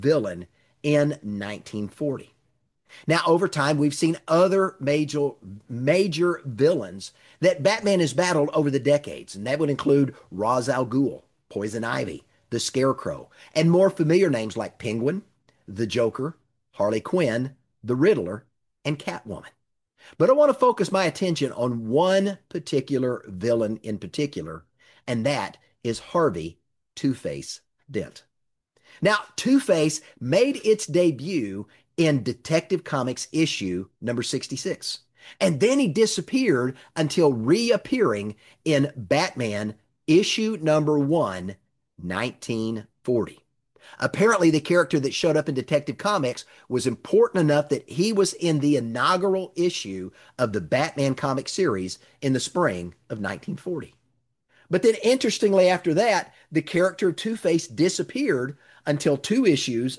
villain in 1940. Now, over time, we've seen other major villains that Batman has battled over the decades, and that would include Ra's al Ghul, Poison Ivy, the Scarecrow, and more familiar names like Penguin, the Joker, Harley Quinn, the Riddler, and Catwoman. But I want to focus my attention on one particular villain in particular, and that is Harvey Two-Face Dent. Now, Two-Face made its debut in Detective Comics issue number 66. And then he disappeared until reappearing in Batman issue number 1, 1940. Apparently, the character that showed up in Detective Comics was important enough that he was in the inaugural issue of the Batman comic series in the spring of 1940. But then, interestingly, after that, the character of Two Face disappeared until 2 issues